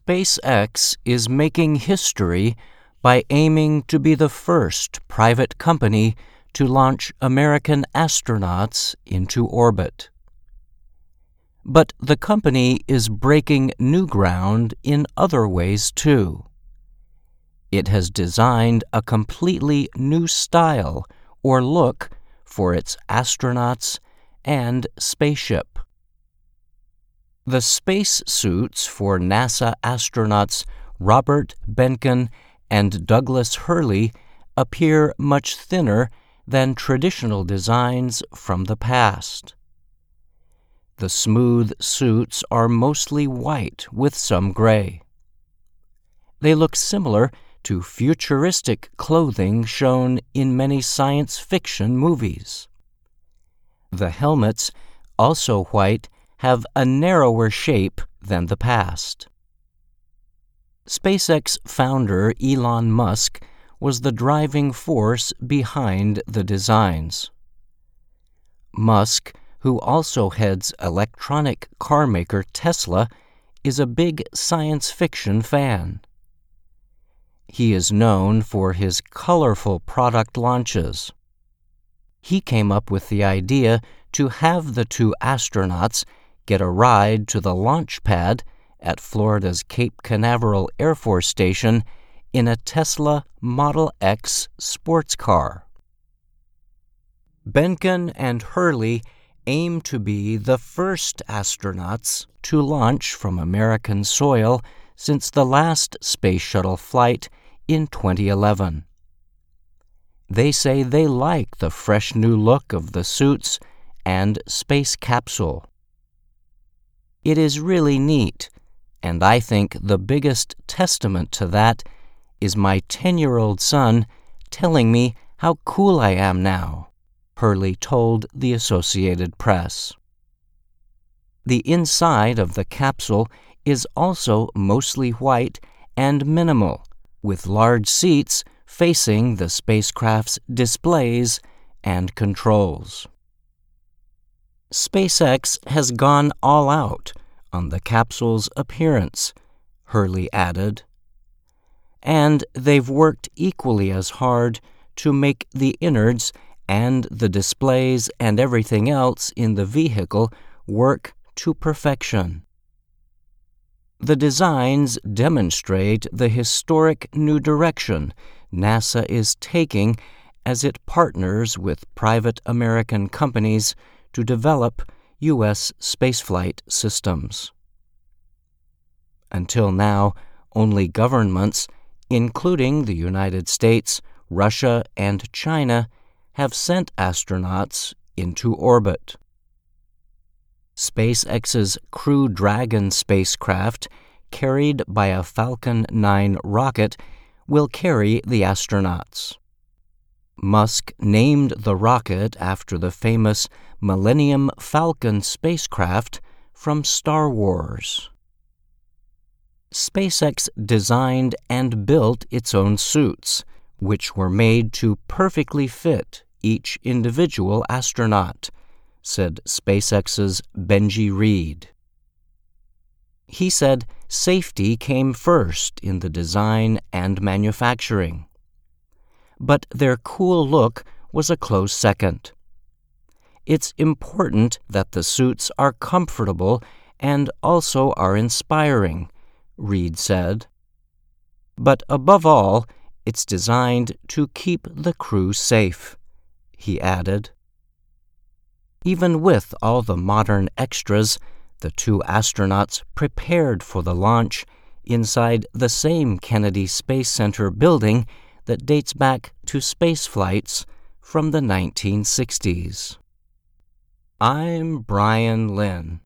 SpaceX is making history by aiming to be the first private company to launch American astronauts into orbit. But the company is breaking new ground in other ways too. It has designed a completely new style or look for its astronauts and spaceship. The space suits for NASA astronauts Robert Behnken and Douglas Hurley appear much thinner than traditional designs from the past. The smooth suits are mostly white with some gray. They look similar to futuristic clothing shown in many science fiction movies. The helmets, also white, have a narrower shape than the past. SpaceX founder Elon Musk was the driving force behind the designs. Musk, who also heads electronic car maker Tesla, is a big science fiction fan. He is known for his colorful product launches. He came up with the idea to have the two astronauts get a ride to the launch pad at Florida's Cape Canaveral Air Force Station in a Tesla Model X sports car. Behnken and Hurley aim to be the first astronauts to launch from American soil since the last space shuttle flight in 2011. They say they like the fresh new look of the suits and space capsule. It is really neat, and I think the biggest testament to that is my 10-year-old son telling me how cool I am now, Hurley told the Associated Press. The inside of the capsule is also mostly white and minimal, with large seats facing the spacecraft's displays and controls. SpaceX has gone all out on the capsule's appearance, Hurley added. And they've worked equally as hard to make the innards and the displays and everything else in the vehicle work to perfection. The designs demonstrate the historic new direction NASA is taking as it partners with private American companies to develop U.S. spaceflight systems. Until now, only governments, including the United States, Russia, and China, have sent astronauts into orbit. SpaceX's Crew Dragon spacecraft, carried by a Falcon 9 rocket, will carry the astronauts. Musk named the rocket after the famous Millennium Falcon spacecraft from Star Wars. SpaceX designed and built its own suits, which were made to perfectly fit each individual astronaut, said SpaceX's Benji Reed. He said safety came first in the design and manufacturing. But their cool look was a close second. It's important that the suits are comfortable and also are inspiring, Reed said. But above all, it's designed to keep the crew safe, he added. Even with all the modern extras, the two astronauts prepared for the launch inside the same Kennedy Space Center building that dates back to space flights from the 1960s. I'm Brian Lynn.